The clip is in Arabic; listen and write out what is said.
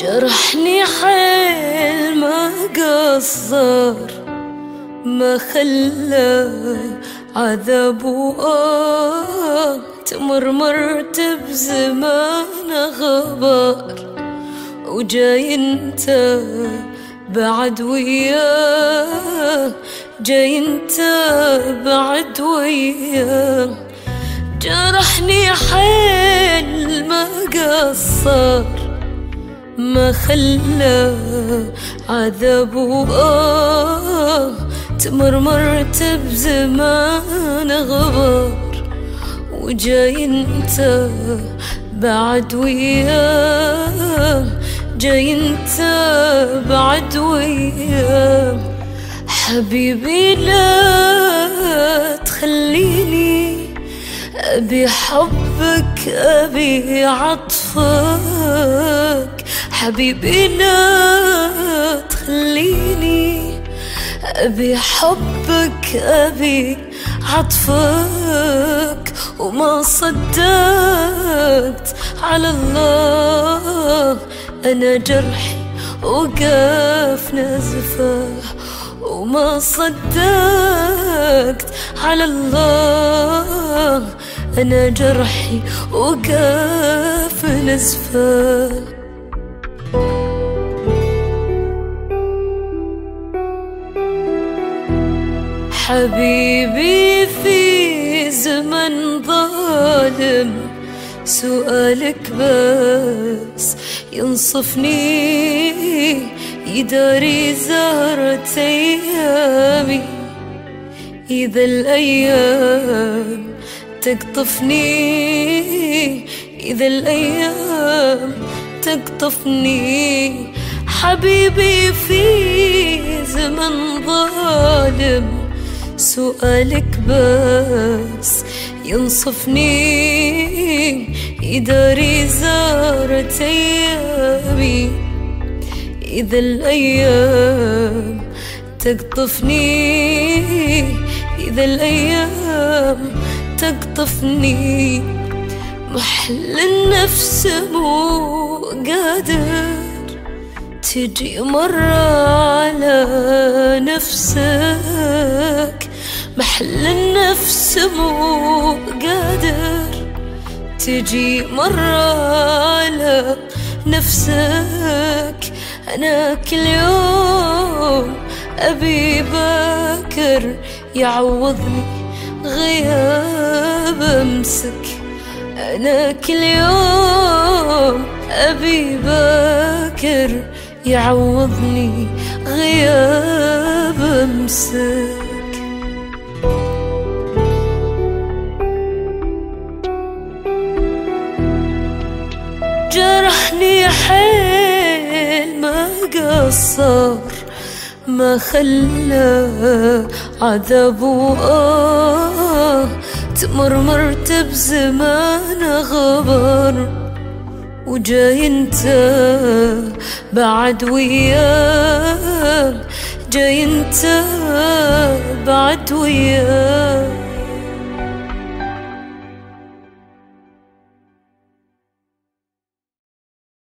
جرحني حيل ما قصر، ما خلى عذاب تمرمرت بزمان غبار، وجاي انت بعد وياه، جاي انت بعد وياه. جرحني حيل ما قصر، ما خلى عذاب تمرمرت بزمان غبار، وجاي انت بعد وياه، جاي انت بعد وياه. حبيبي لا تخليني، أبي حبك أبي عطفك. حبيبي لا تخليني، أبي حبك أبي عطفك. وما صدقت على الله، أنا جرحي وقف نزفه. وما صدقت على الله، أنا جرحي وقف نزفه. حبيبي في زمن ظالم، سؤالك بس ينصفني، يداري زهرة أيامي. إذا الأيام تقطفني، إذا الأيام تقطفني. حبيبي في زمن ظالم، سؤالك بس ينصفني، يداري زهرة أيامي. إذا الأيام تقطفني، إذا الأيام تقطفني. محل النفس مو قادر تجي مرة على نفسك. محل النفس مو قادر تجي مرة على نفسك. أنا كل يوم أبي باكر يعوضني غياب أمسك. أنا كل يوم أبي باكر يعوضني غياب أمسك. جرحني حيل ما قصر، ما خلى عذاب تمرمرت بزمان غبر، وجاي انت بعد وياه، جاي انت بعد وياه.